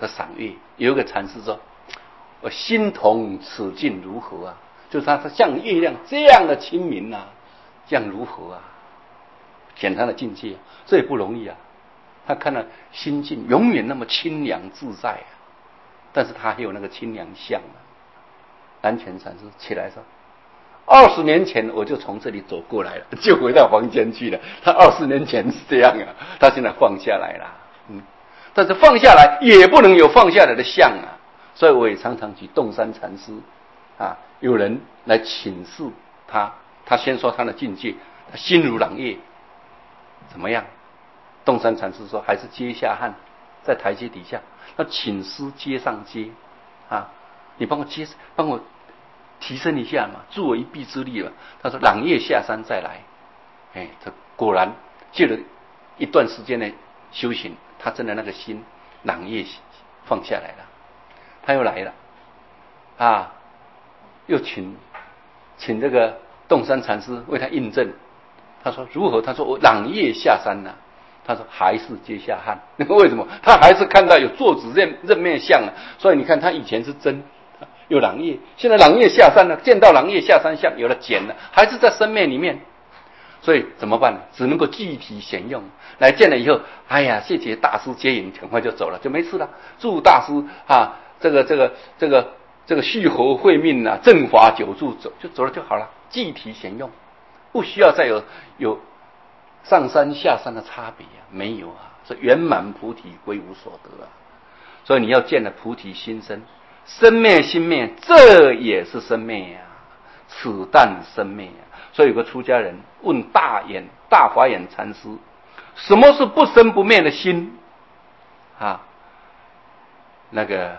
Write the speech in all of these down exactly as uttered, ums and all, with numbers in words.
和赏月。有一个禅师说：“我心同此境如何啊？”就是他像月亮这样的清明啊，这样如何啊？简单的境界，这也不容易啊。他看到心境永远那么清凉自在啊，但是他还有那个清凉相啊。南泉禅师起来说：“二十年前我就从这里走过来了，就回到房间去了。他二十年前是这样啊，他现在放下来了，嗯，但是放下来也不能有放下来的相啊。所以我也常常举洞山禅师啊，有人来请示他，他先说他的境界，他心如朗月，怎么样？洞山禅师说还是阶下汉，在台阶底下，那请师阶上阶啊，你帮我接，帮我提升一下嘛，助我一臂之力了。他说朗月下山再来，哎，他果然借了一段时间的修行，他真的那个心朗月放下来了，他又来了啊，又请请这个洞山禅师为他印证。他说如何？他说我朗月下山了、啊。他说还是阶下汉，为什么？他还是看到有坐子任任面相啊，所以你看他以前是真有朗月，现在朗月下山了，见到朗月下山相有了减了，还是在生面里面，所以怎么办呢？只能够具体显用。来见了以后，哎呀，谢谢大师接引，很快就走了，就没事了。祝大师啊，这个这个这个这个续活慧命啊，正法久住，走就走了就好了，具体显用，不需要再有有。上山下山的差别啊，没有啊，是圆满菩提归无所得啊。所以你要见了菩提心生，生灭心灭，这也是生灭呀、啊，此但生灭呀、啊。所以有个出家人问大眼大华眼禅师，什么是不生不灭的心啊？那个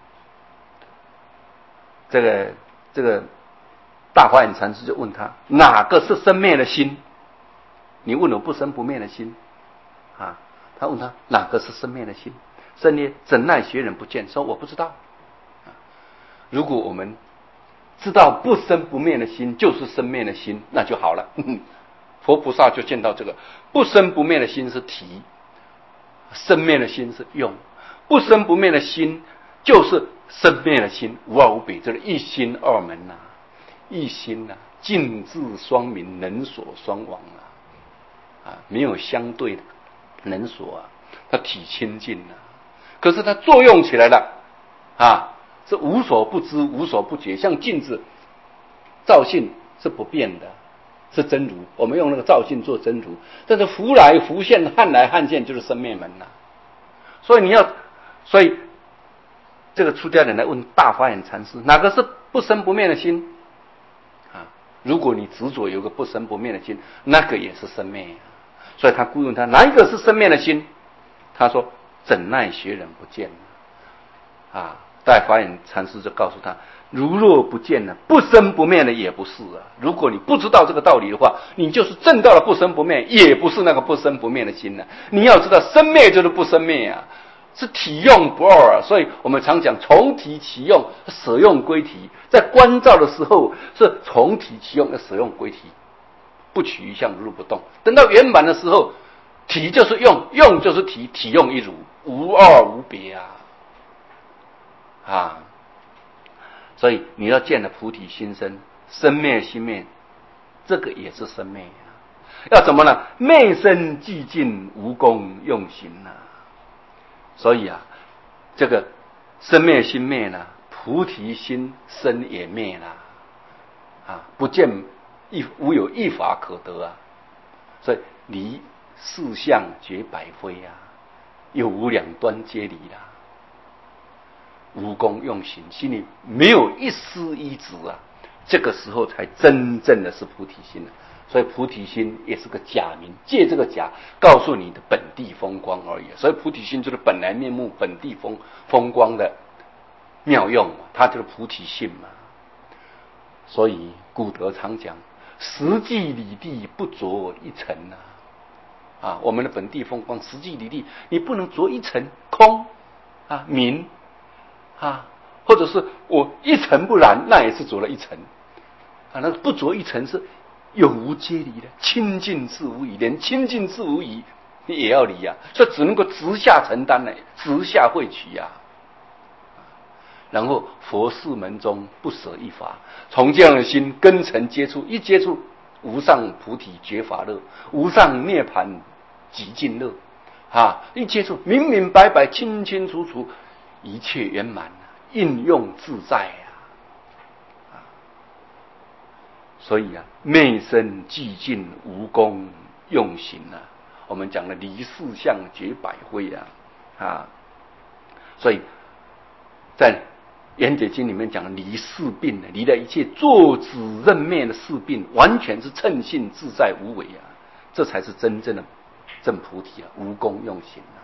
这个这个大华眼禅师就问他，哪个是生灭的心？你问我不生不灭的心啊？他问他哪个是生灭的心？生灭怎奈学人不见？说我不知道、啊。如果我们知道不生不灭的心就是生灭的心，那就好了。佛菩萨就见到这个不生不灭的心是体，生灭的心是用。不生不灭的心就是生灭的心，无二无别，这是一心二门呐、啊，一心呐、啊，尽智双明，能所双往啊。啊，没有相对的能所啊，它体清净啊，可是它作用起来了啊，是无所不知，无所不觉，像镜子，照性是不变的，是真如。我们用那个照性做真如，但是浮来浮现，撼来撼现，就是生灭门呐、啊。所以你要，所以这个出家人来问大华眼禅师，哪个是不生不灭的心？啊，如果你执着有个不生不灭的心，那个也是生灭啊。所以他雇佣他，哪一个是生灭的心？他说怎奈学人不见啊？大华眼禅师就告诉他，如若不见了，不生不灭的也不是啊。如果你不知道这个道理的话，你就是证到了不生不灭，也不是那个不生不灭的心了、啊。你要知道生灭就是不生灭啊，是体用不二啊。所以我们常讲从体起用，舍用归体。在观照的时候是从体起用，要舍用归体。不取一相如如不动，等到圆满的时候，体就是用，用就是体，体用一如，无二无别啊！啊，所以你要见了菩提心生，生灭心灭，这个也是生灭啊。要怎么呢？昧生寂静，无功用行啊。所以啊，这个生灭心灭呢，菩提心生也灭了啊，不见。一无有一法可得啊，所以离四相绝百非啊，有无两端皆离啦、啊，无功用行，心里没有一丝一执啊，这个时候才真正的是菩提心了、啊。所以菩提心也是个假名，借这个假告诉你的本地风光而已。所以菩提心就是本来面目、本地风风光的妙用嘛，它就是菩提心嘛。所以古德常讲。实际理地不着一尘呐、啊，啊，我们的本地风光，实际理地你不能着一尘空啊明啊，或者是我一尘不染，那也是着了一尘啊，那不着一尘是有无皆离的，清净自无疑，连清净自无疑你也要离啊，所以只能够直下承担呢，直下会取啊， 然后佛事门中不舍一法，从这样的心根尘接触，一接触无上菩提觉法乐，无上涅盘极尽乐，啊，一接触明明白白清清楚楚，一切圆满，应用自在啊！啊，所以啊，昧身寂静无功用行啊，我们讲的离四相绝百会啊，啊，所以在圆觉经里面讲离四病，离了一切作止认灭的四病，完全是称性自在无为啊，这才是真正的正菩提啊，无功用行啊。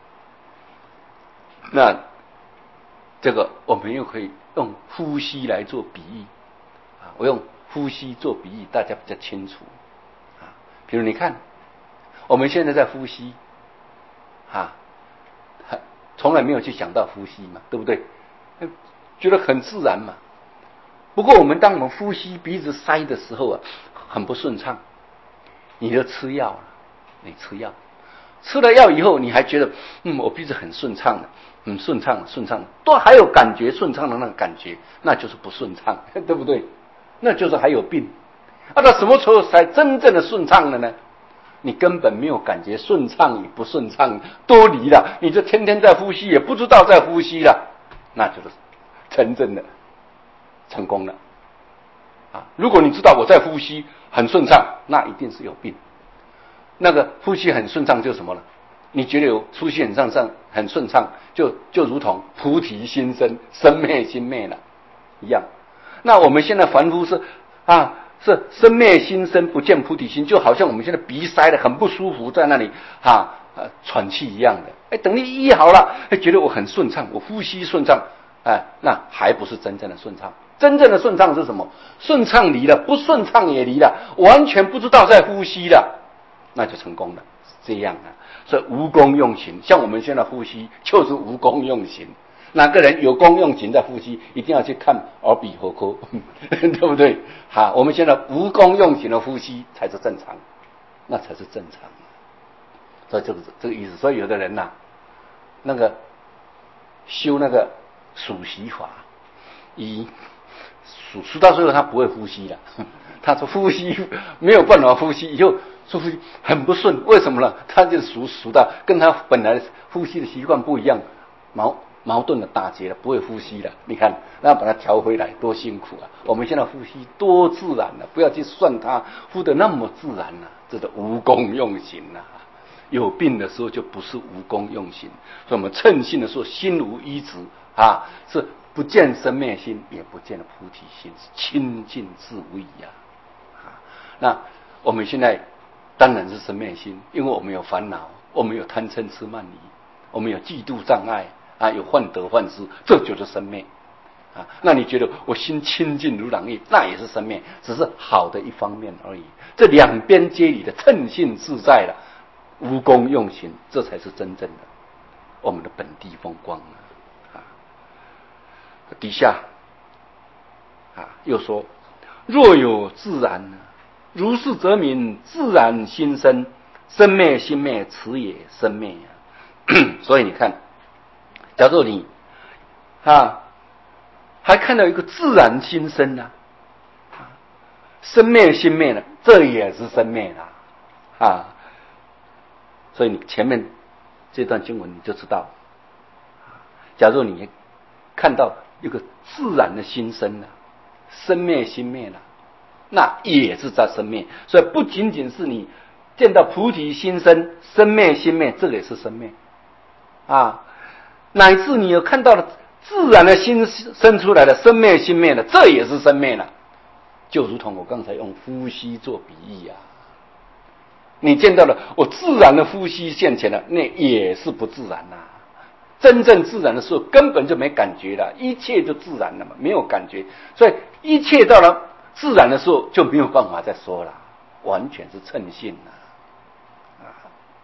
那这个我们又可以用呼吸来做比喻啊，我用呼吸做比喻，大家比较清楚啊。比如你看，我们现在在呼吸啊，从来没有去想到呼吸嘛，对不对？觉得很自然嘛。不过我们当我们呼吸鼻子塞的时候啊，很不顺畅，你就吃药了，你吃药，吃了药以后，你还觉得嗯，我鼻子很顺畅的，很顺畅，顺畅，都还有感觉顺畅的那个感觉，那就是不顺畅，对不对？那就是还有病。啊，到什么时候才真正的顺畅了呢？你根本没有感觉顺畅与不顺畅都离了，你这天天在呼吸，也不知道在呼吸了，那就是真正的成功了啊！如果你知道我在呼吸很顺畅，那一定是有病。那个呼吸很顺畅就是什么了？你觉得有呼吸很顺畅，很顺畅，就就如同菩提心生，生灭心灭了一样。那我们现在凡夫是啊，是生灭心生，不见菩提心，就好像我们现在鼻塞的很不舒服，在那里啊呃喘气一样的。哎，等你医好了，哎，觉得我很顺畅，我呼吸顺畅。哎，那还不是真正的顺畅。真正的顺畅是什么？顺畅离了，不顺畅也离了，完全不知道在呼吸了，那就成功了。是这样啊，所以无功用行，像我们现在呼吸就是无功用行。哪个人有功用行在呼吸，一定要去看耳鼻喉科，对不对？好，我们现在无功用行的呼吸才是正常，那才是正常。所以这个这个意思。所以有的人呐、啊，那个修那个数息法，一数数到最后他不会呼吸了，他说呼吸没有办法呼吸，以后说呼吸很不顺，为什么呢？他就数数到跟他本来呼吸的习惯不一样，矛矛盾的打结了，不会呼吸了。你看，那把它调回来多辛苦啊！我们现在呼吸多自然了、啊，不要去算它呼得那么自然了、啊，这是无功用行啊。有病的时候就不是无功用行，所以我们称性的时候，心无一执啊，是不见生灭心，也不见菩提心，是清净自无疑啊。啊，那我们现在当然是生灭心，因为我们有烦恼，我们有贪嗔痴慢疑，我们有嫉妒障碍啊，有患得患失，这就是生灭啊。那你觉得我心清净如朗月，那也是生灭，只是好的一方面而已。这两边皆离的称性自在了。无功用行，这才是真正的我们的本地风光啊！底下啊又说，若有自然，如是则名自然心生，生灭心灭，此也生灭啊！所以你看，假如你啊还看到一个自然心生呢、啊，生灭心灭呢，这也是生灭了啊！所以你前面这段经文你就知道，假如你看到一个自然的心生了，生灭心灭了，那也是在生灭。所以不仅仅是你见到菩提心生，生灭心灭，这个也是生灭啊，乃至你有看到了自然的心生出来的生灭心灭的，这也是生灭了。就如同我刚才用呼吸做比喻啊。你见到了我自然的呼吸现前了，那也是不自然呐、啊。真正自然的时候根本就没感觉了，一切就自然了嘛，没有感觉。所以一切到了自然的时候就没有办法再说了，完全是称性了、啊。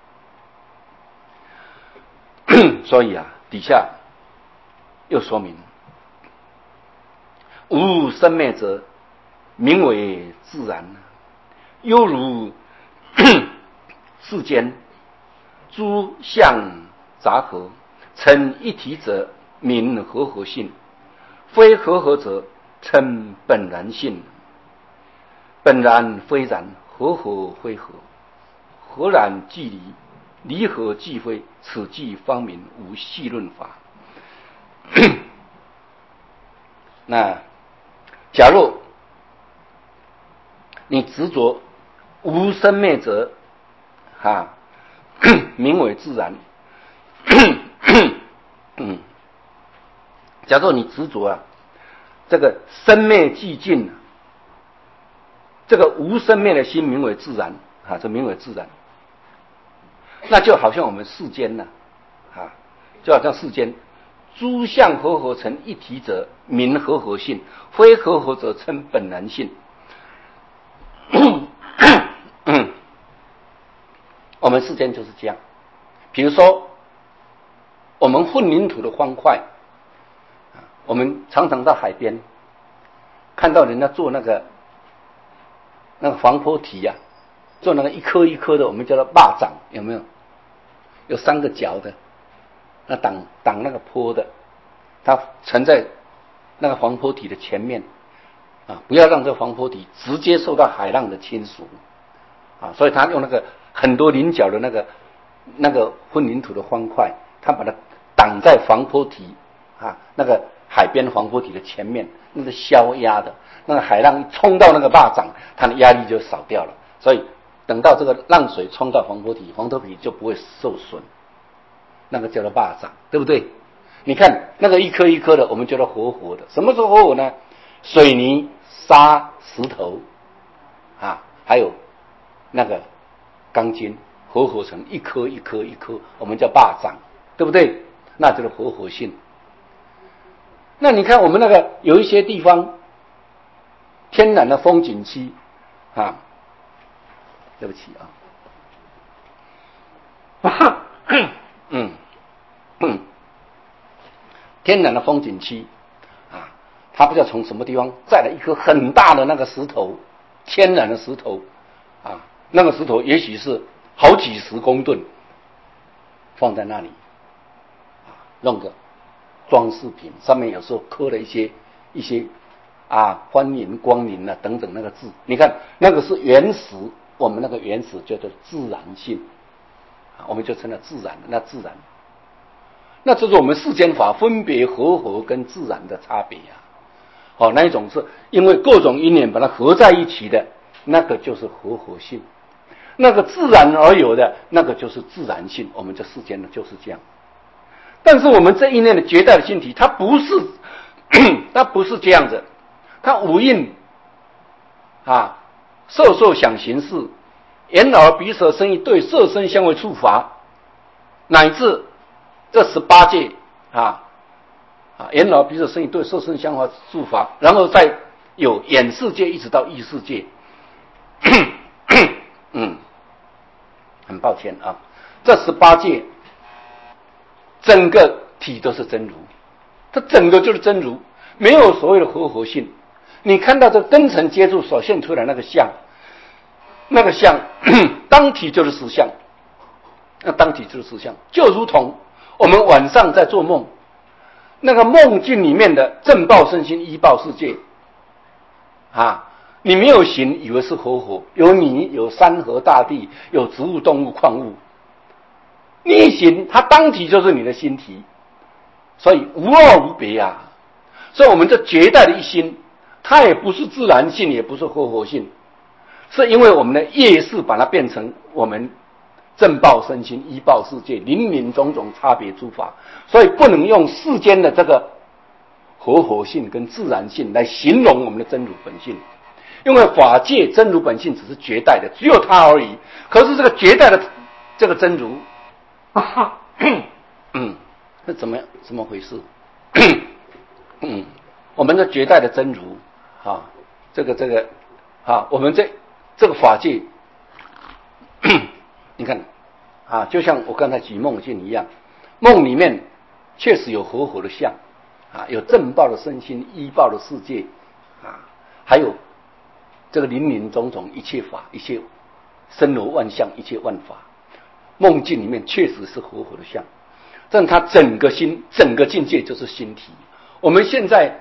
所以啊，底下又说明，无生灭者，名为自然，犹如世间诸相杂合成一体者，名和合性。 非和合者称本然性。本然非然，合合非合，合然即离，离合即非，此即方明无细论法。那假若你执着无生灭者，哈，名为自然。嗯，假若你执着啊，这个生灭寂静，这个无生灭的心名为自然啊，这名为自然。那就好像我们世间呢，啊，就好像世间诸相和合成一体者，名和合性；非和合者称本然性。嗯，我们世间就是这样。比如说，我们混凝土的方块，我们常常到海边看到人家做那个那个防坡堤啊，做那个一颗一颗的，我们叫做蚂蚱，有没有？有三个角的，那挡挡那个坡的，它沉在那个防坡堤的前面啊，不要让这个防坡堤直接受到海浪的侵蚀啊，所以他用那个很多棱角的那个那个混凝土的方块，他把它挡在防坡堤啊那个海边防坡堤的前面，那是消压的，那个海浪一冲到那个蚂蚱，它的压力就少掉了，所以等到这个浪水冲到防坡堤，防坡堤就不会受损，那个叫做蚂蚱，对不对？你看那个一颗一颗的，我们叫做活活的。什么是活活呢？水泥、沙、石头啊，还有那个钢筋合合成一颗一颗一颗，我们叫蚂蚱，对不对？那就是活活性。那你看我们那个有一些地方天然的风景区啊，对不起啊，嗯嗯，天然的风景区啊，它不知道从什么地方载了一颗很大的那个石头，天然的石头啊，那个石头也许是好几十公吨，放在那里啊，弄个装饰品，上面有时候刻了一些一些啊欢迎光临啊等等那个字，你看那个是原始，我们那个原始叫做自然性啊，我们就称了自然的，那自然，那这是我们世间法分别和合跟自然的差别啊。哦，那一种是因为各种因缘把它合在一起的，那个就是和合性；那个自然而有的，那个就是自然性。我们这世间呢就是这样。但是我们这一念的绝代的性体，它不是，它不是这样子，它五蕴啊，色受想行识，眼耳鼻舌身意对色身香味触法，乃至这十八界啊啊，眼耳鼻舌身意对色身香味触法，然后再有眼世界一直到意世界。嗯，很抱歉啊，这十八界整个体都是真如，它整个就是真如，没有所谓的和合性。你看到这根尘接触所现出来那个相，那个相当体就是实相，那当体就是实相，就如同我们晚上在做梦，那个梦境里面的正报身心依报世界啊，你没有形以为是和合，有你有山河大地，有植物动物矿物，你一形它当体就是你的心体，所以无二无别啊。所以我们这绝代的一心，它也不是自然性，也不是和合性，是因为我们的业识把它变成我们正报身心依报世界林林种种差别诸法，所以不能用世间的这个和合性跟自然性来形容我们的真如本性，因为法界真如本性只是绝代的，只有它而已。可是这个绝代的这个真如，嗯，是怎么怎么回事？嗯，我们的绝代的真如啊，这个这个啊，我们这这个法界，你看啊，就像我刚才举梦境一样，梦里面确实有和合的相啊，有正报的身心依报的世界啊，还有这个林林种种一切法，一切森罗万象，一切万法，梦境里面确实是和合的相，但它整个心整个境界就是心体。我们现在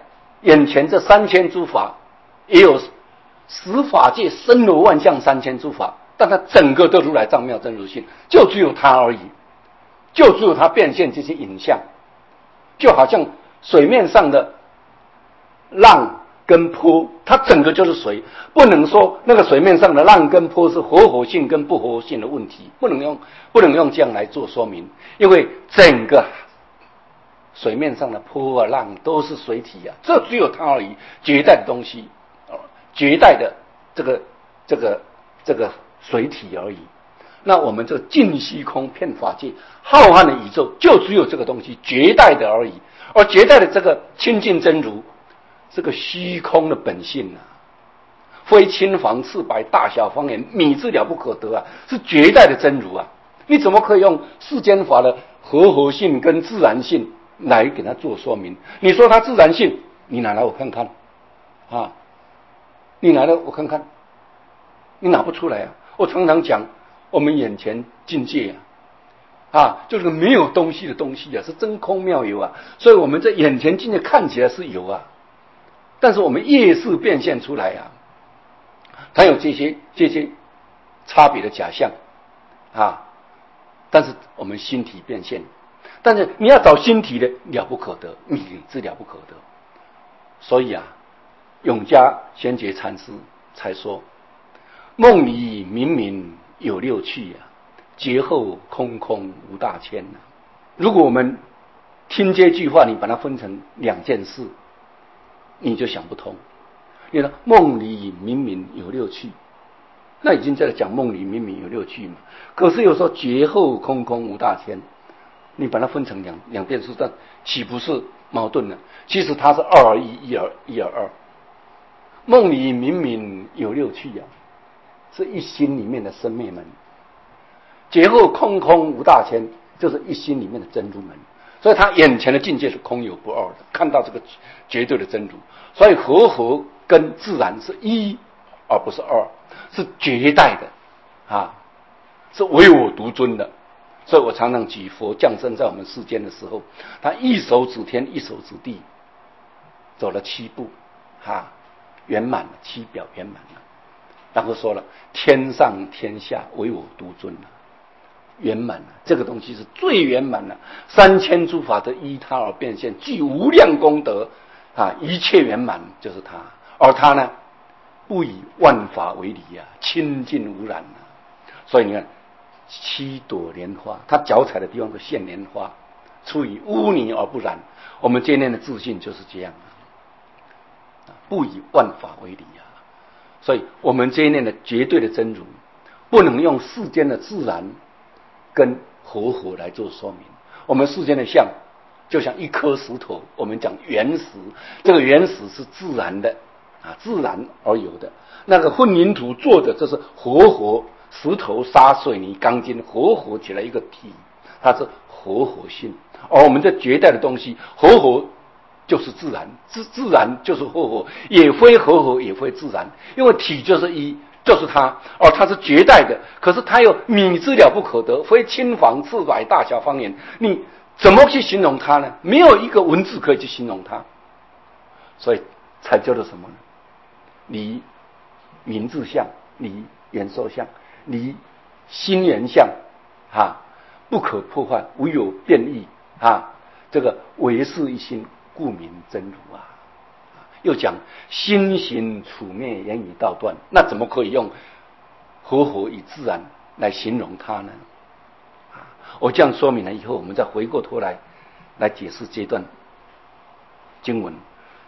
眼前这三千诸法，也有十法界森罗万象三千诸法，但它整个都如来藏妙真如性，就只有它而已，就只有它变现这些影像，就好像水面上的浪跟波，它整个就是水，不能说那个水面上的浪跟波是活火性跟不活火性的问题，不能用不能用这样来做说明，因为整个水面上的波啊浪都是水体啊，这只有它而已，绝代的东西，绝代的这个这个这个水体而已。那我们这尽虚空遍法界浩瀚的宇宙，就只有这个东西绝代的而已，而绝代的这个清净真如，这个虚空的本性啊，非青黄赤白大小方圆，米之了不可得啊，是绝代的真如啊！你怎么可以用世间法的和合性跟自然性来给它做说明？你说它自然性，你拿来我看看啊！你拿来我看看，你拿不出来啊！我常常讲，我们眼前境界啊，啊，就是没有东西的东西啊，是真空妙有啊！所以我们在眼前境界看起来是有啊，但是我们业识变现出来啊，它有这些这些差别的假象啊，但是我们心体变现，但是你要找心体的了不可得，米之了不可得。所以啊，永嘉玄觉禅师才说：梦里明明有六趣啊，觉后空空无大千啊。如果我们听这句话，你把它分成两件事，你就想不通。你说梦里明明有六趣，那已经在讲梦里明明有六趣嘛。可是又说觉后空空无大千，你把它分成两两件事，但岂不是矛盾呢？其实它是二而一，一而一而二。梦里明明有六趣啊，是一心里面的生灭门；觉后空空无大千，就是一心里面的真如门。所以他眼前的境界是空有不二的，看到这个绝对的真如。所以和合跟自然是一而不是二，是绝代的啊，是唯我独尊的。所以我常常举佛降生在我们世间的时候，他一手指天一手指地，走了七步啊，圆满了，七表圆满了。然后说了天上天下唯我独尊了，圆满了，这个东西是最圆满了。三千诸法都依他而变现，具无量功德啊，一切圆满就是他。而他呢，不以万法为理啊，清净无染啊。所以你看七朵莲花，他脚踩的地方都现莲花，出于污泥而不染。我们今天的自信就是这样啊，不以万法为理啊。所以我们这一念的绝对的真如，不能用世间的自然跟和合来做说明。我们世间的相就像一颗石头，我们讲原石，这个原石是自然的啊，自然而有的。那个混凝土做的，这是和合，石头沙水泥钢筋和合起来一个体，它是和合性。而我们这绝代的东西，和合就是自然，自自然就是和合，也非和合也非自然，因为体就是一，就是它，而它是绝代的。可是它又米之了不可得，非青黄赤白大小方圆，你怎么去形容它呢？没有一个文字可以去形容它，所以才叫做什么呢？离名字相，离元受相，离心缘相啊，不可破坏，无有变异啊，这个唯是一心，故名真如啊。又讲心行处灭，言语道断，那怎么可以用和合与自然来形容它呢？啊，我这样说明了以后，我们再回过头来来解释这段经文。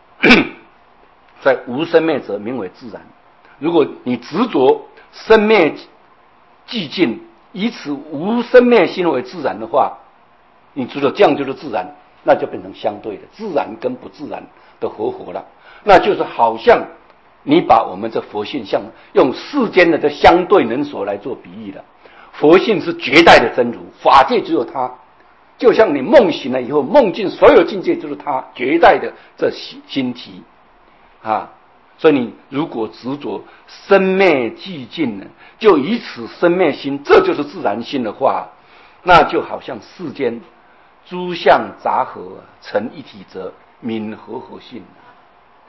在无生灭者，名为自然。如果你执着生灭寂静，以此无生灭心为自然的话，你执着这样就是自然，那就变成相对的，自然跟不自然的合合了。那就是好像你把我们这佛性像用世间的这相对能所来做比喻了。佛性是绝代的真如，法界只有它，就像你梦醒了以后，梦境所有境界就是它绝代的这心体啊。所以你如果执着生灭寂静呢，就以此生灭心，这就是自然心的话，那就好像世间诸相杂合成一体者，名和合性。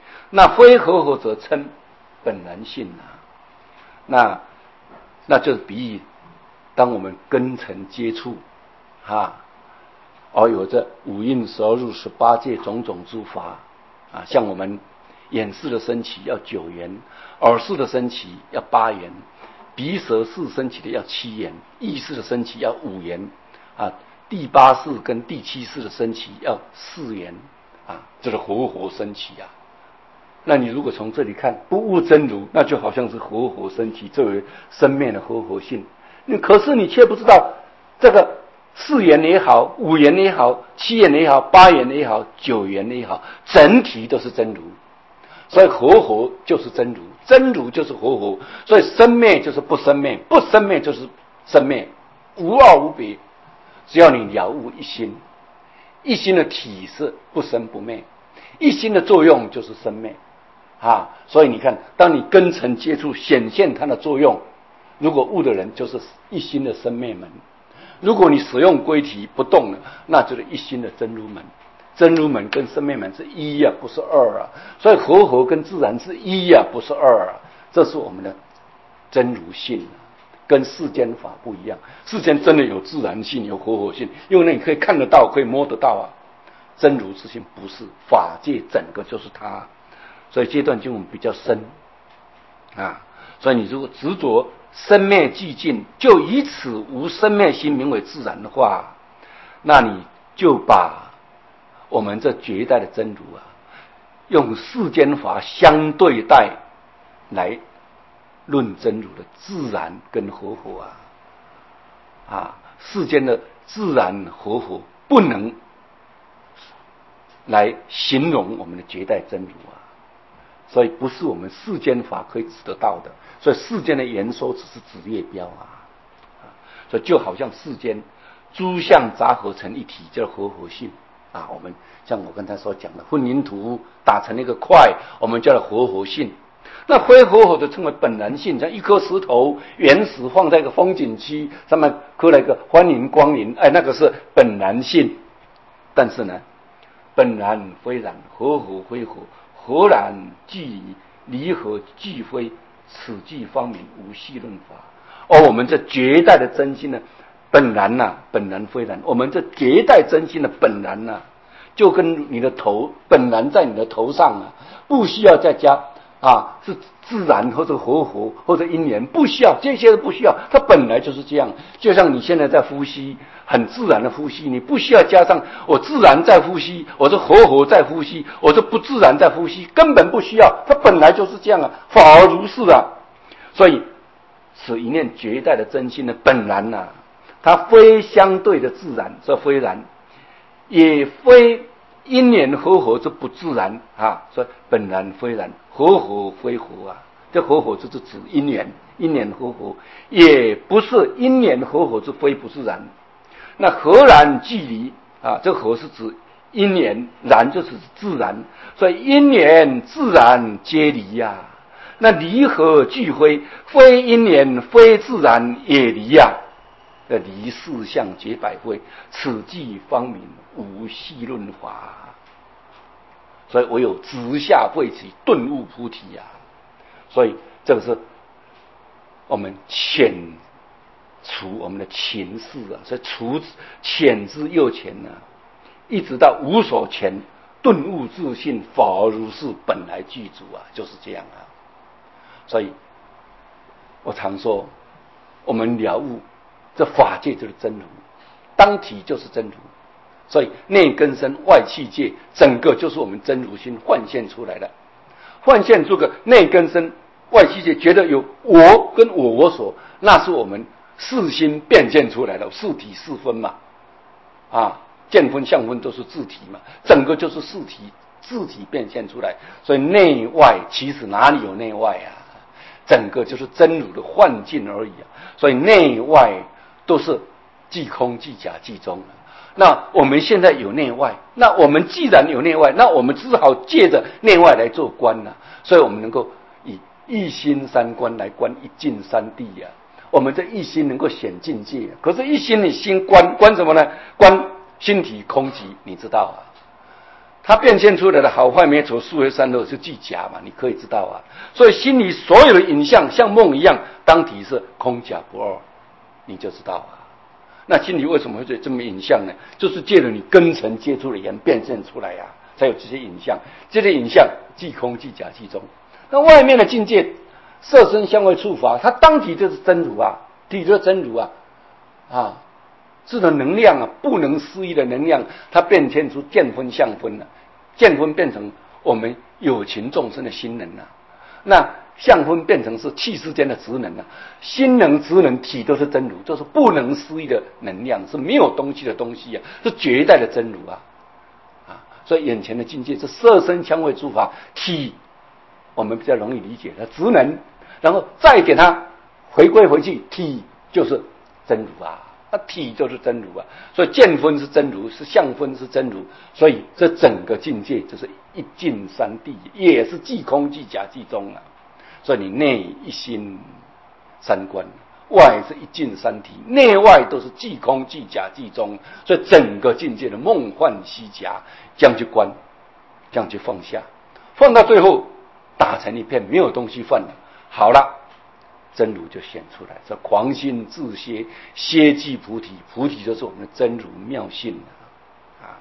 那非和合则称本然性啊。那那就是比喻，当我们根尘接触啊，而有着五蕴十二入十八界种种诸法啊，像我们眼识的升起要九元，耳识的升起要八元，鼻舌识升起的要七元，意识的升起要五元啊，第八识跟第七识的升起要四元啊，这是活活升起啊。那你如果从这里看不悟真如，那就好像是活活升起，作为生灭的活活性。可是你却不知道这个四元也好，五元也好，七元也好，八元也好，九元也好，整体都是真如。所以活活就是真如，真如就是活活，所以生灭就是不生灭，不生灭就是生灭，无二无别。只要你了悟一心，一心的体是不生不灭，一心的作用就是生灭啊。所以你看，当你根尘接触显现它的作用，如果悟的人就是一心的生灭门，如果你使用归体不动了，那就是一心的真如门。真如门跟生灭门是一啊，不是二啊。所以和合跟自然是一啊，不是二啊。这是我们的真如性啊，跟世间法不一样。世间真的有自然性，有和合性，因为你可以看得到，可以摸得到啊。真如之性不是，法界整个就是它。所以这段经文比较深啊。所以你如果执着生灭寂静，就以此无生灭心名为自然的话，那你就把我们这绝代的真如啊，用世间法相对待来论真如的自然跟和合啊，啊，世间的自然和合不能来形容我们的绝代真如啊，所以不是我们世间法可以指得到的。所以世间的言说只是指业标啊，啊，所以就好像世间诸相杂合成一体，叫和合性啊。我们像我刚才所讲的混凝土打成一个块，我们叫做和合性。那非和合的称为本然性，像一颗石头原始放在一个风景区，上面刻了一个欢迎光临，哎，那个是本然性。但是呢，本然非然，和合非合，合然即离，离合即非，此即方明无系论法。而我们这绝代的真心呢，本然呐、啊，本然非然。我们这绝代真心的本然呐、啊，就跟你的头本然在你的头上啊，不需要再加啊，是自然或者和合或者因缘，不需要，这些都不需要，它本来就是这样。就像你现在在呼吸，很自然的呼吸，你不需要加上我自然在呼吸，我是和合在呼吸，我是不自然在呼吸，根本不需要，它本来就是这样啊，法而如是啊。所以此一念绝代的真心的本然呐、啊，它非相对的自然，这非然，也非因缘和合之不自然啊，所以本然非然，和合非合啊。这和合就是指因缘，因缘和合，也不是因缘和合之非不自然。那合然即离啊，这合是指因缘，然就是自然，所以因缘自然皆离呀、啊。那离合俱非，非因缘非自然也离呀、啊。离四相皆百会，此即方明无系论法。所以唯有直下慧起，顿悟菩提呀、啊。所以这个是我们遣除我们的情事啊，所以除遣之又遣啊，一直到无所遣，顿悟自性，法而如是，本来具足啊，就是这样啊。所以我常说，我们了悟这法界就是真如，当体就是真如。所以内根身外气界，整个就是我们真如心幻现出来的，幻现出个内根身外气界，觉得有我跟我我所，那是我们四心变现出来的，四体四分嘛，啊，见分相分都是自体嘛，整个就是四体自体变现出来。所以内外其实哪里有内外啊？整个就是真如的幻境而已啊。所以内外都是即空即假即中。那我们现在有内外，那我们既然有内外，那我们只好借着内外来做观了、啊。所以我们能够以一心三观来观一境三谛呀、啊。我们这一心能够显境界、啊，可是一心你心观观什么呢？观心体空寂，你知道啊？ 它变现出来的好坏美丑是非善恶是俱假嘛，你可以知道啊。所以心里所有的影像像梦一样，当体是空假不二，你就知道啊。那心里为什么会这么影像呢？就是借着你根尘接触的言变现出来呀、啊，才有这些影像。这些影像即空即假即中。那外面的境界，色身香味触法，它当体就是真如啊，体就是真如啊，啊。这种能量啊，不能思议的能量，它变现出见分相分了、啊，见分变成我们有情众生的心能啊，那相分变成是气世间的职能啊，心能、职能、体都是真如，就是不能思议的能量，是没有东西的东西啊，是绝代的真如啊，啊，所以眼前的境界是色身香味触法体，我们比较容易理解的职能，然后再给它回归回去，体就是真如啊。那体就是真如啊，所以见分是真如，是相分是真如，所以这整个境界就是一境三谛，也是即空即假即中啊。所以你内一心三观，外是一境三体，内外都是即空即假即中，所以整个境界的梦幻虚假，这样去观，这样去放下，放到最后打成一片，没有东西放了，好了。真如就显出来，这狂心自歇，歇即菩提，菩提就是我们的真如妙性啊。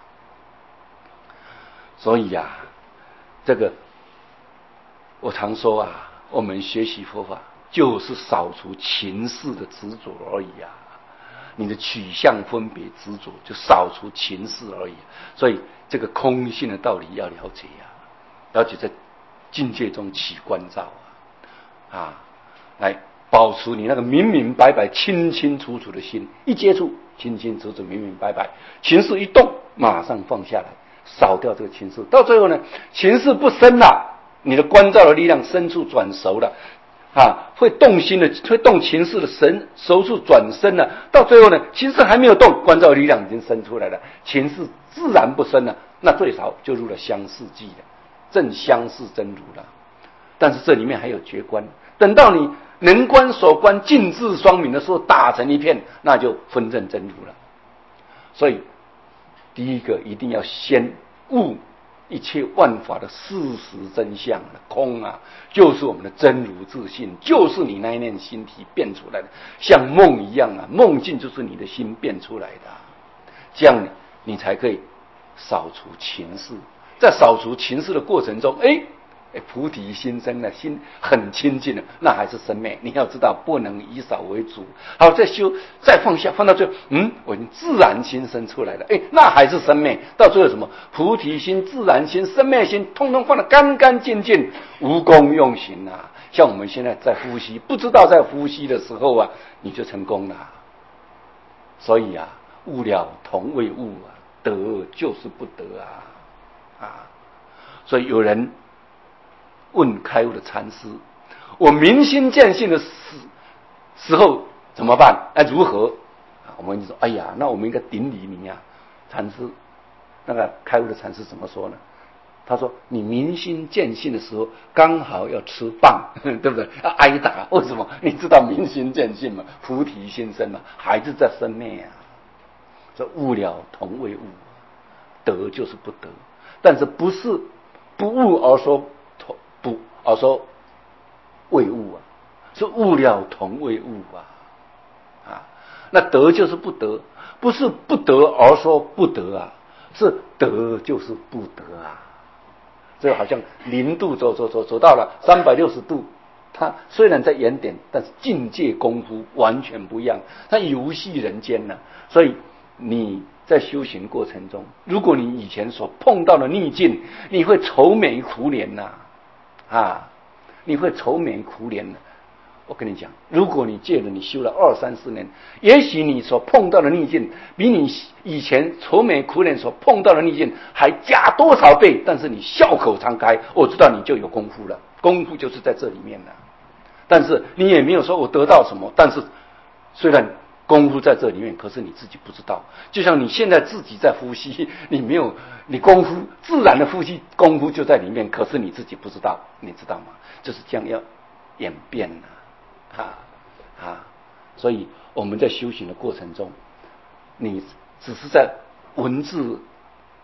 所以啊，这个我常说啊，我们学习佛法就是扫除情事的执着而已啊。你的取向分别执着，就扫除情事而已。所以这个空性的道理要了解啊，了解在境界中起观照啊，啊。来保持你那个明明白白、清清楚楚的心，一接触清清楚楚、明明白白，情势一动，马上放下来，扫掉这个情势。到最后呢，情势不深了，你的观照的力量深处转熟了，啊，会动心的，会动情势的神熟处转深了。到最后呢，情势还没有动，观照的力量已经生出来了，情势自然不深了，那最少就入了相似际了，正相似真如了。但是这里面还有绝观，等到你能观所观尽致双明的时候，打成一片，那就分证真如了。所以第一个一定要先悟一切万法的事实真相的空啊，就是我们的真如自性，就是你那一念心体变出来的，像梦一样啊，梦境就是你的心变出来的、啊，这样你才可以扫除情事。在扫除情事的过程中，哎。菩提心生了，心很清净了，那还是生灭。你要知道，不能以少为主。好，再修，再放下，放到最后，嗯，我已经自然心生出来了，哎，那还是生灭。到最后什么？菩提心、自然心、生灭心，通通放得干干净净，无功用行啊。像我们现在在呼吸，不知道在呼吸的时候啊，你就成功了。所以啊，悟了同为悟啊，得就是不得啊，啊，所以有人。问开悟的禅师：“我明心见性的时时候怎么办？哎，如何？”我们就说：“哎呀，那我们应该顶礼你呀。”禅师，那个开悟的禅师怎么说呢？他说：“你明心见性的时候，刚好要吃棒，对不对？要挨打。为什么？你知道明心见性嘛？菩提心生嘛，还是在生灭啊。这悟了同为悟，得就是不得，但是不是不悟而说。”不，而说为悟啊，是悟了同为悟啊，啊，那得就是不得，不是不得而说不得啊，是得就是不得啊。这好像零度走走走走到了三百六十度，它虽然在原点，但是境界功夫完全不一样，它游戏人间呢、啊。所以你在修行过程中，如果你以前所碰到的逆境，你会愁眉苦脸呐、啊。啊，你会愁眉苦脸的。我跟你讲，如果你借着你修了二三十年，也许你所碰到的逆境，比你以前愁眉苦脸所碰到的逆境还加多少倍，但是你笑口常开，我知道你就有功夫了。功夫就是在这里面了。但是你也没有说我得到什么，但是虽然功夫在这里面，可是你自己不知道。就像你现在自己在呼吸，你没有你功夫自然的呼吸功夫就在里面，可是你自己不知道，你知道吗？就是这样要演变了、啊，啊啊！所以我们在修行的过程中，你只是在文字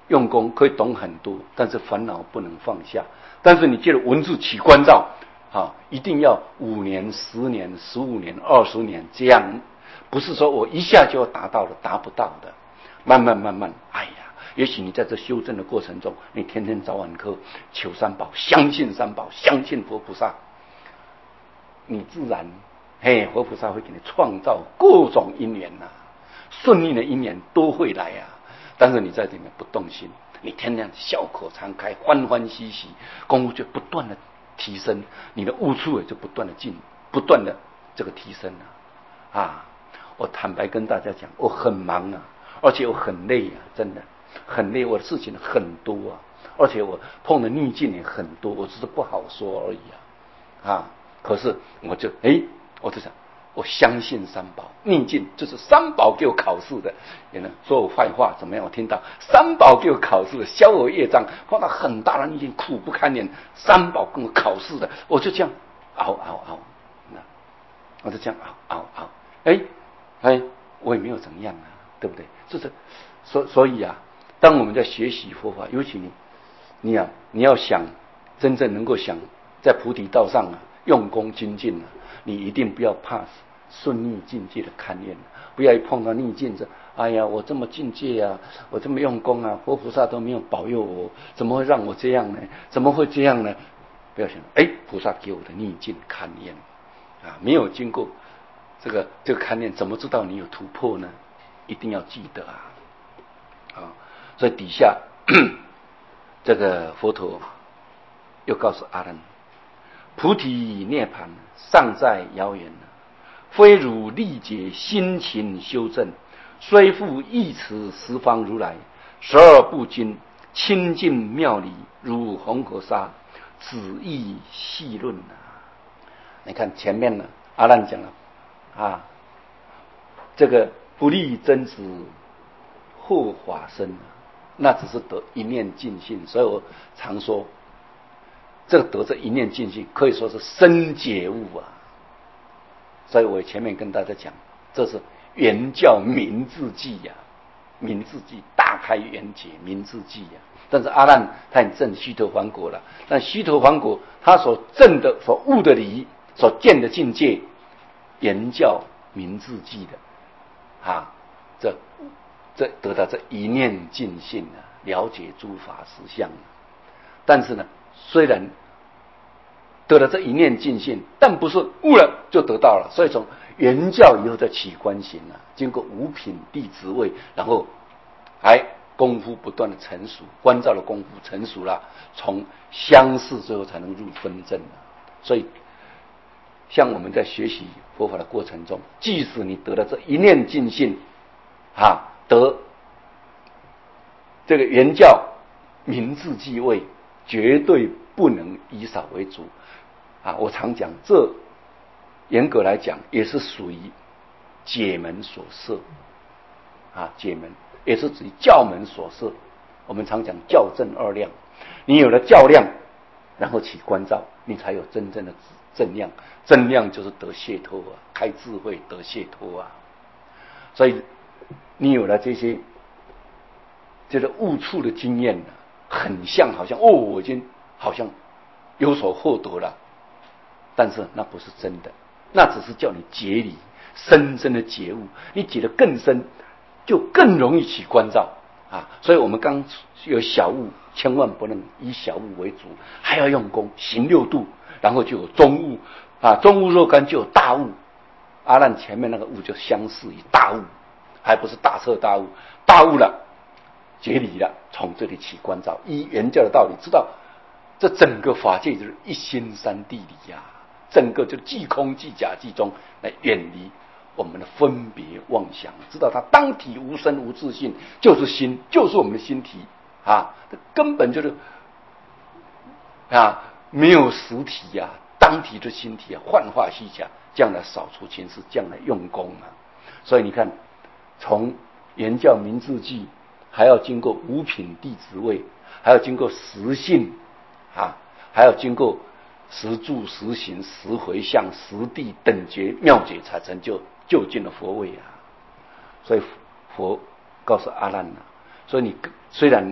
用功可以懂很多，但是烦恼不能放下。但是你借着文字起关照，啊，一定要五年、十年、十五年、二十年这样，不是说我一下就要达到了，达不到的。慢慢慢慢，哎呀，也许你在这修正的过程中，你天天早晚课求三宝，相信三宝，相信佛菩萨，你自然，嘿，佛菩萨会给你创造各种因缘呐、啊，顺利的因缘都会来啊。但是你在里面不动心，你天天笑口常开，欢欢喜喜，功夫就不断的提升，你的悟处也就不断的进，不断的这个提升啊。啊，我坦白跟大家讲，我很忙啊。而且我很累啊，真的很累，我的事情很多啊，而且我碰的逆境也很多，我只是不好说而已啊。啊，可是我就哎，我就想，我相信三宝，逆境就是三宝给我考试的，也能说我坏话怎么样？我听到三宝给我考试的，消我业障，碰到很大的逆境，苦不堪言，三宝跟我考试的，我就这样熬熬熬，那我就这样熬熬熬，哎哎，我也没有怎么样啊。对不对？就是所所以啊，当我们在学习佛法，尤其你你啊，你要想真正能够想在菩提道上啊用功精进啊，你一定不要怕顺逆境界的勘验，不要一碰到逆境这，哎呀，我这么境界啊，我这么用功啊，佛菩萨都没有保佑我，怎么会让我这样呢？怎么会这样呢？不要想，哎，菩萨给我的逆境勘验啊，没有经过这个这个勘验，怎么知道你有突破呢？一定要记得啊！啊，所以底下这个佛陀又告诉阿难：菩提涅槃尚在遥远，非汝力解心勤修正，虽复忆持十方如来，十二部经清净妙理，如红河沙，只意细论啊！你看前面呢，阿难讲了啊，这个。不立真子护法身，那只是得一念尽性，所以我常说，这个得这一念尽性可以说是深解悟啊。所以我前面跟大家讲，这是圆教明智记呀、啊，明智记大开圆解明智记呀、啊。但是阿难他已证须陀洹果了，但须陀洹果他所证的、所悟的理、所见的境界，圆教明智记的。啊，这这得到这一念尽性啊，了解诸法实相。但是呢，虽然得了这一念尽性，但不是悟了就得到了。所以从圆教以后再起观行啊，经过五品弟子位，然后哎功夫不断的成熟，观照的功夫成熟了，从相似最后才能入分正啊。所以。像我们在学习佛法的过程中，即使你得了这一念尽性，啊，得这个圆教明智继位，绝对不能以少为主啊！我常讲，这严格来讲也是属于解门所摄啊，解门也是属于教门所摄。我们常讲教正二量，你有了教量，然后起观照，你才有真正的正量。正量就是得解脱啊，开智慧得解脱啊。所以你有了这些这个悟处的经验呢，很像好像哦，我已经好像有所获得了，但是那不是真的，那只是叫你解理，深深的觉悟。你解得更深，就更容易起观照啊。所以我们刚有小悟，千万不能以小悟为主，还要用功行六度，然后就有中悟。啊，中悟若干就有大悟，阿难前面那个悟就相似于大悟，还不是大彻大悟，大悟了，解理了，从这里起观照，依圆教的道理，知道这整个法界就是一心三谛理呀、啊，整个就即空即假即中，来远离我们的分别妄想，知道它当体无生无自性，就是心，就是我们的心体啊，根本就是啊没有实体呀、啊。当体的心体啊，幻化虚假，这样来扫除情事，这样来用功啊。所以你看，从圆教明智记，还要经过五品弟子位，还要经过十信啊，还要经过十住、十行、十回向、十地等觉妙觉，才成就就近的佛位啊。所以佛告诉阿难啊，所以你虽然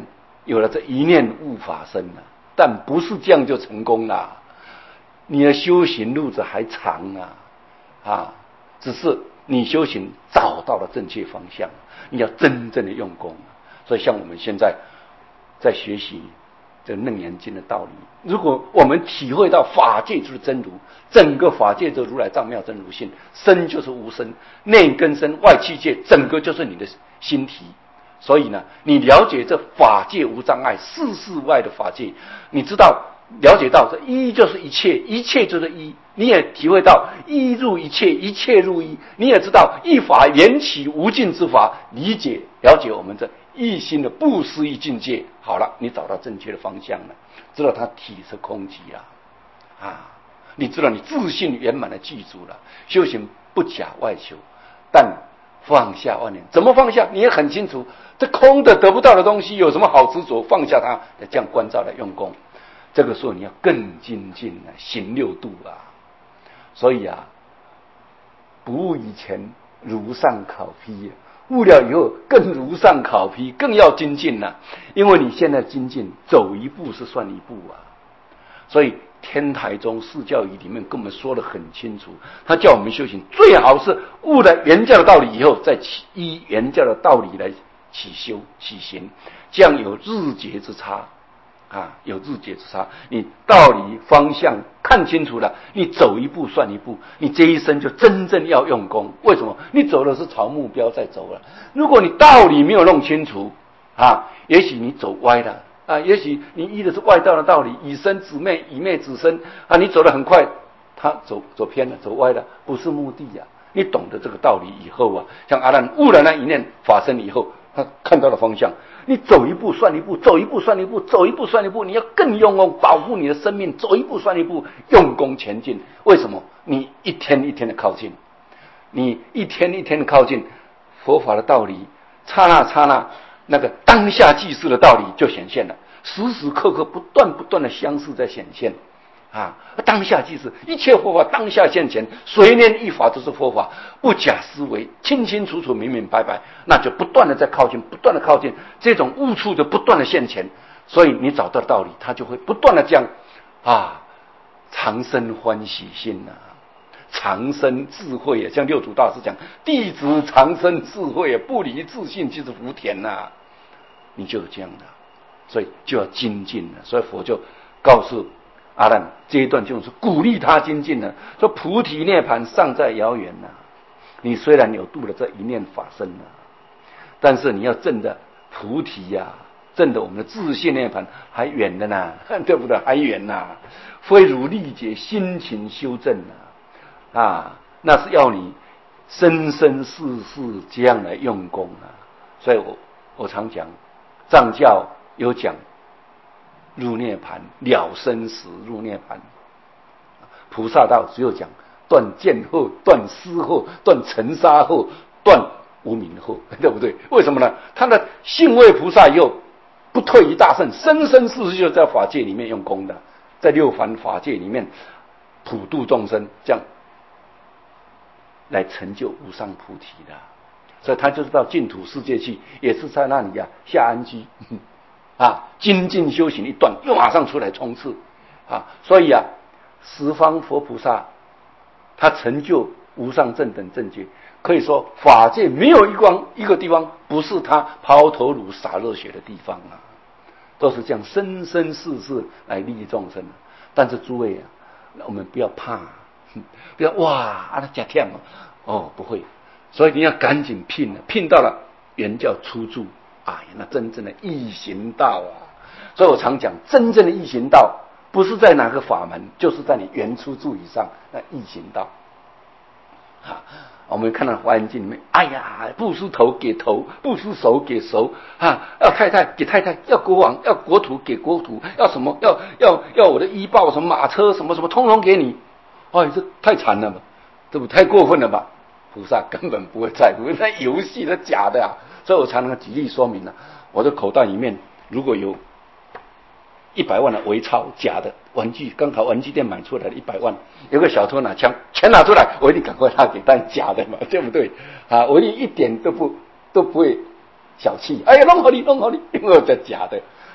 有了这一念悟法身了，但不是这样就成功了。你的修行路子还长啊，啊，只是你修行找到了正确方向，你要真正的用功。所以像我们现在在学习这《楞严经》的道理，如果我们体会到法界就是真如，整个法界就是如来藏妙真如性，身就是无身，内跟身外器界，整个就是你的心体。所以呢，你了解这法界无障碍，世事外的法界，你知道了解到这一就是一切，一切就是一，你也体会到一入一切，一切入一，你也知道一法缘起无尽之法，理解了解我们这一心的不思议境界。好了，你找到正确的方向了，知道它体是空寂了啊，你知道你自信圆满的记住了，修行不假外求，但放下万念。怎么放下？你也很清楚，这空的得不到的东西有什么好执着？放下它，这样关照来用功。这个时候你要更精进了，行六度啊。所以啊，不悟以前如上考批，悟了以后更如上考批，更要精进了。因为你现在精进，走一步是算一步啊。所以天台宗释教仪里面跟我们说得很清楚，他叫我们修行最好是悟了原教的道理以后，再依原教的道理来起修起行，这样有日节之差啊，有日节之差。你道理方向看清楚了，你走一步算一步，你这一生就真正要用功。为什么？你走的是朝目标在走了。如果你道理没有弄清楚啊，也许你走歪了啊，也许你依的是外道的道理，以身止昧，以昧止身啊，你走得很快，他走走偏了，走歪了，不是目的呀、啊。你懂得这个道理以后啊，像阿难悟了那一念法身以后，他看到了方向，你走一步算一步，走一步算一步，走一步算一步，你要更用功保护你的生命，走一步算一步，用功前进。为什么？你一天一天的靠近，你一天一天的靠近佛法的道理，刹那刹那那个当下即是的道理就显现了，时时刻刻不断不断的相似在显现啊！当下即是，一切佛法当下现前，随念一法都是佛法，不假思维，清清楚楚，明明白白，那就不断的在靠近，不断的靠近，这种悟处就不断的现前。所以你找到道理，它就会不断的这样啊，常生欢喜心啊，常生智慧啊。像六祖大师讲，弟子常生智慧啊，不离自信即是福田呐、啊。你就有这样的，所以就要精进了。所以佛就告诉阿难这一段就是鼓励他精进了，说菩提涅槃尚在遥远呐、啊。你虽然有度了这一念法身呐、啊，但是你要证的菩提呀、啊，证的我们的自信涅槃还远的呢，对不对？还远呐、啊，非如力解心情修正呐、啊，啊，那是要你生生世世这样来用功啊。所以我我常讲。藏教有讲入涅槃，了生死入涅槃，菩萨道只有讲断见后、断思后、断尘沙后、断无明后，对不对？为什么呢？他的信位菩萨以后不退一大圣，生生世世就在法界里面用功的，在六凡法界里面普度众生，这样来成就无上菩提的。所以他就是到净土世界去，也是在那里啊下安居啊，精进修行一段，又马上出来冲刺啊。所以啊，十方佛菩萨他成就无上正等正觉，可以说法界没有一光一个地方不是他抛头颅洒热血的地方啊，都是这样生生世世来利益众生。但是诸位啊，我们不要怕，不要哇啊他假跳哦，不会。所以你要赶紧聘了，聘到了原教初住，哎呀，那真正的易行道啊！所以我常讲，真正的易行道不是在哪个法门，就是在你原初住以上，那易行道啊。我们看到《华严经》里面，哎呀，不施头给头，不施手给手啊，要太太给太太，要国王要国土给国土，要什么要要要我的衣报什么马车什么什么，通通给你。哎，这太惨了吧，这不太过分了吧？菩萨根本不会在乎，那游戏是假的啊！所以我常常举例说明了、啊，我的口袋里面如果有一百万的微钞，假的玩具，刚好玩具店买出来的一百万，有个小偷拿枪，钱拿出来，我一定赶快拿给，但假的嘛，对不对？啊，我一点都不都不会小气，哎呀，弄好你，弄好你，因为我这假的，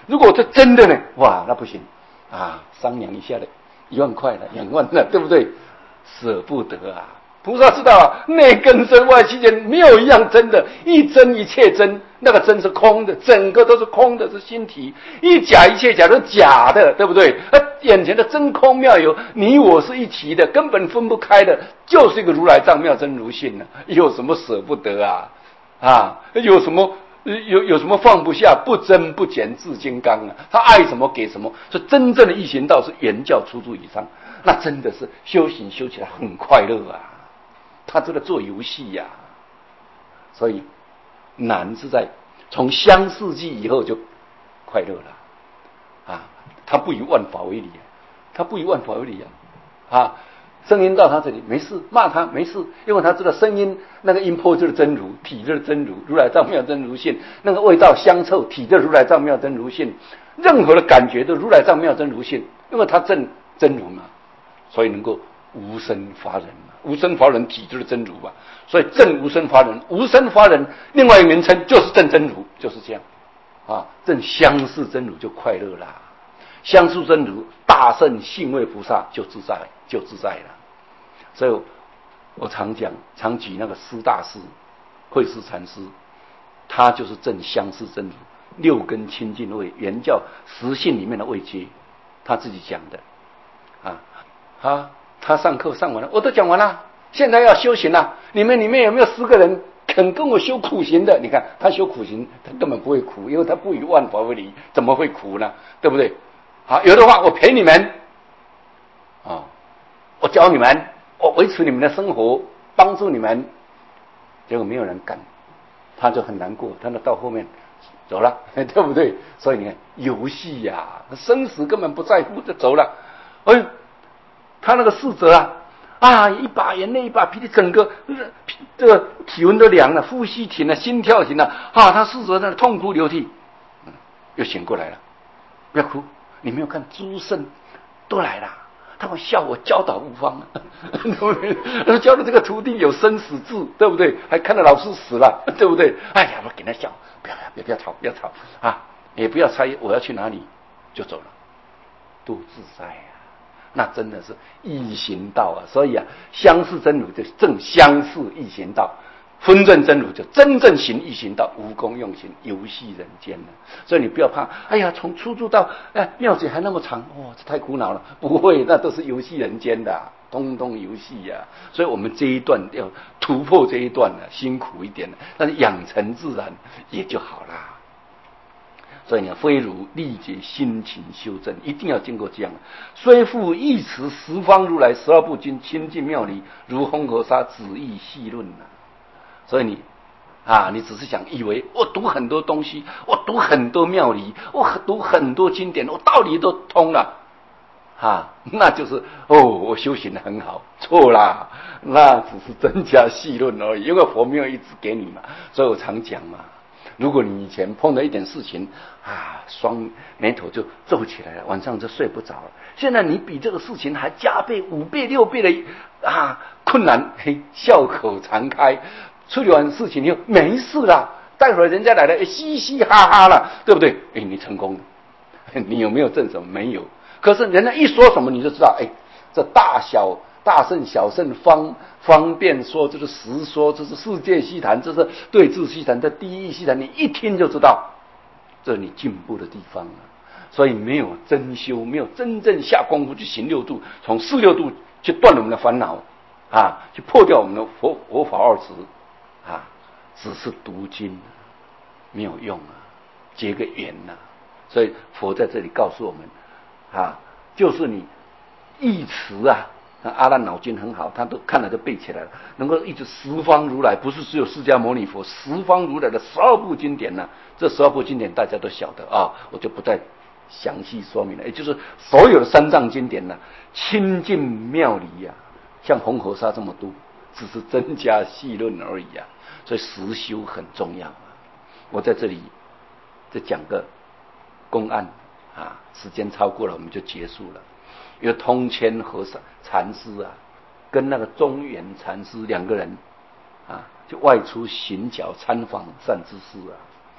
如果这真的呢，哇，那不行啊，商量一下的，一万块了，两万了，对不对？舍不得啊！菩萨知道啊，内根真外气真，没有一样真的，一真一切真，那个真是空的，整个都是空的，是心体；一假一切假都假的，对不对？而眼前的真空妙有，你我是一体的，根本分不开的，就是一个如来藏妙真如性呢、啊，有什么舍不得啊？啊，有什么有有什么放不下？不增不减自金刚啊！他爱什么给什么，是真正的易行道，是原教出诸以上，那真的是修行修起来很快乐啊！他这个做游戏呀、啊，所以难是在从相似记以后就快乐了啊！他不以万法为理，他不以万法为理啊！啊，声音到他这里没事，骂他没事，因为他知道声音那个音波就是真如，体就是真如，如来藏妙真如性，那个味道香臭体就是如来藏妙真如性，任何的感觉都如来藏妙真如性，因为他正真如嘛，所以能够无生法忍嘛，无生法忍体就是真如嘛，所以正无生法忍，无生法忍另外一个名称就是正真如，就是这样啊，正相似真如就快乐啦，相似真如大圣信位菩萨就自在就自在了，所以我常讲常举那个师大师慧师禅师，他就是正相似真如六根清净位原教实性里面的位阶，他自己讲的啊啊。他上课上完了，我都讲完了，现在要修行了。你们里面有没有十个人肯跟我修苦行的？你看他修苦行，他根本不会苦，因为他不以万法为理，怎么会苦呢？对不对？好，有的话我陪你们啊，我教你们，我维持你们的生活，帮助你们。结果没有人敢，他就很难过，他就到后面走了，对不对？所以你看游戏呀、啊，生死根本不在乎，就走了。哎。他那个逝者啊，啊，一把眼泪一把鼻涕，整个这个体温都凉了，呼吸停了，心跳停了，啊，他逝者在那痛哭流涕，嗯，又醒过来了，不要哭，你没有看诸圣都来了，他们笑我教导无方，教的这个徒弟有生死志，对不对？还看到老师死了，对不对？哎呀，我给他笑，不要不要不要吵，不要吵啊，也不要猜我要去哪里，就走了，多自在呀、啊。那真的是易行道啊！所以啊，相似真如就正相似易行道，分认真如就真正行易行道，无功用行，游戏人间了。所以你不要怕，哎呀，从初住到哎庙子还那么长，哇，这太苦恼了。不会，那都是游戏人间的、啊，通通游戏呀、啊。所以我们这一段要突破这一段呢、啊，辛苦一点，但是养成自然也就好啦。所以呢，非如力解心情修正，一定要经过这样。虽复一持十方如来十二部经清净妙理，如红河沙旨意细论啊。所以你啊，你只是想以为我读很多东西，我读很多妙理，我读很多经典，我道理都通了啊，那就是哦，我修行的很好。错啦，那只是增加细论而已，因为佛没有一直给你嘛。所以我常讲嘛。如果你以前碰到一点事情啊，双眉头就皱起来了，晚上就睡不着了。现在你比这个事情还加倍、五倍、六倍的啊困难，嘿，笑口常开。处理完事情以后没事了，待会儿人家来了，嘻嘻哈哈了，对不对？哎，你成功了，你有没有证什么？没有。可是人家一说什么，你就知道，哎，这大小。大圣小圣方方便说，这是实说，这是世界西谈，这是对治西谈，这第一义西谈，你一听就知道，这是你进步的地方了。所以没有真修，没有真正下功夫去行六度，从四六度去断了我们的烦恼啊，去破掉我们的佛佛法二执啊，只是读经没有用啊，结个缘呐、啊。所以佛在这里告诉我们啊，就是你一持啊。阿难脑筋很好，他都看了就背起来了，能够一直十方如来，不是只有释迦牟尼佛，十方如来的十二部经典呢、啊。这十二部经典大家都晓得啊，我就不再详细说明了。也就是所有的三藏经典呢、啊，清净妙理呀、啊，像红河沙这么多，只是增加细论而已啊。所以实修很重要啊。我在这里再讲个公案啊，时间超过了我们就结束了。有通谦和尚禅师啊，跟那个中原禅师两个人啊，就外出行脚参访善知识啊。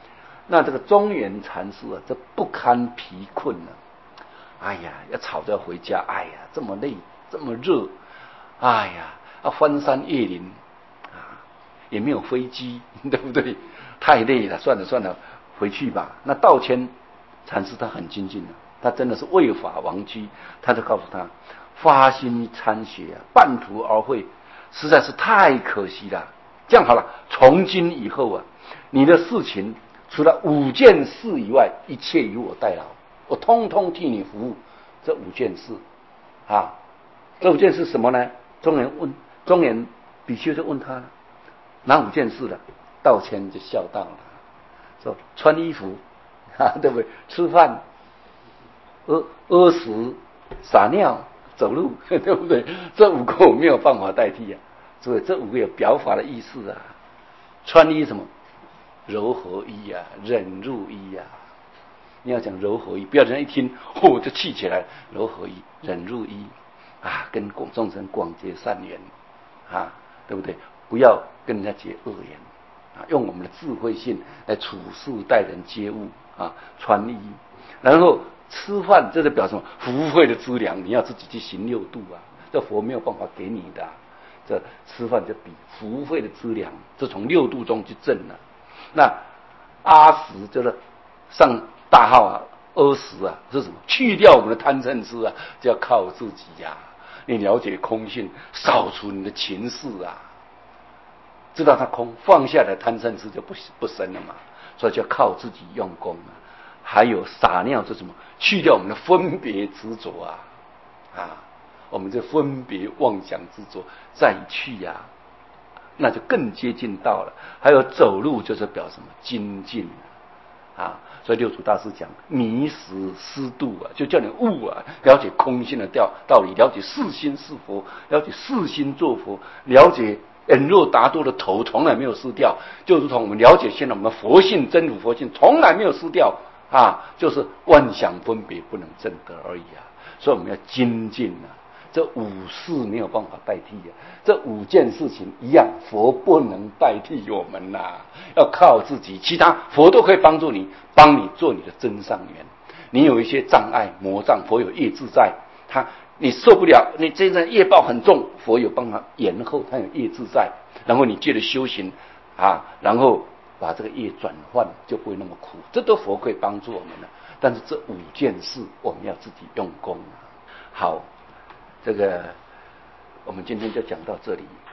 那这个中原禅师啊，这不堪疲困了、啊，哎呀，要吵着要回家，哎呀，这么累，这么热，哎呀，要翻山越岭啊，也没有飞机，对不对？太累了，算了算了，回去吧。那道谦禅师他很精进的、啊，他真的是为法亡居，他就告诉他，发心参学啊，半途而废，实在是太可惜了。这样好了，从今以后啊，你的事情除了五件事以外，一切由我代劳，我通通替你服务。这五件事啊，这五件事什么呢？中原问中原比丘就问他了，哪五件事了？道谦就笑道了，说穿衣服啊，对不对？吃饭、屙屙屎、撒尿、走路，对不对？这五个我没有办法代替啊。所以这五个有表法的意思啊。穿衣什么？柔和衣啊，忍辱衣啊。你要讲柔和衣，不要人家一听哦就气起来。柔和衣、忍辱衣啊，跟众生广结善缘啊，对不对？不要跟人家结恶缘啊，用我们的智慧性来处事待人接物啊，穿衣。然后吃饭，这是表示什么？福慧的资粮，你要自己去行六度啊，这佛没有办法给你的、啊。这吃饭就比福慧的资粮，这从六度中去挣了、啊。那阿食就是上大号啊，阿食啊是什么？去掉我们的贪嗔痴啊，就要靠自己呀、啊。你了解空性，扫除你的情事啊，知道它空，放下来贪嗔痴就不不生了嘛。所以就要靠自己用功啊。还有撒尿是什么？去掉我们的分别执着啊啊。我们这分别妄想执着再去呀、啊，那就更接近道了。还有走路就是表什么？精进啊！所以六祖大师讲迷时思度啊，就叫你悟啊，了解空性的道道理，了解是心是佛，了解是心做佛，了解恩若达多的头从来没有失掉，就如同我们了解现在我们佛性真如佛性从来没有失掉啊，就是妄想分别不能证得而已啊。所以我们要精进啊。这五事没有办法代替的、啊，这五件事情一样，佛不能代替我们呐、啊，要靠自己。其他佛都可以帮助你，帮你做你的真上缘。你有一些障碍魔障，佛有业自在，他你受不了，你真正业报很重，佛有帮他延后，他有业自在，然后你借着修行啊，然后把这个业转换，就不会那么苦。这都佛可以帮助我们的，但是这五件事我们要自己用功。好。这个，我们今天就讲到这里。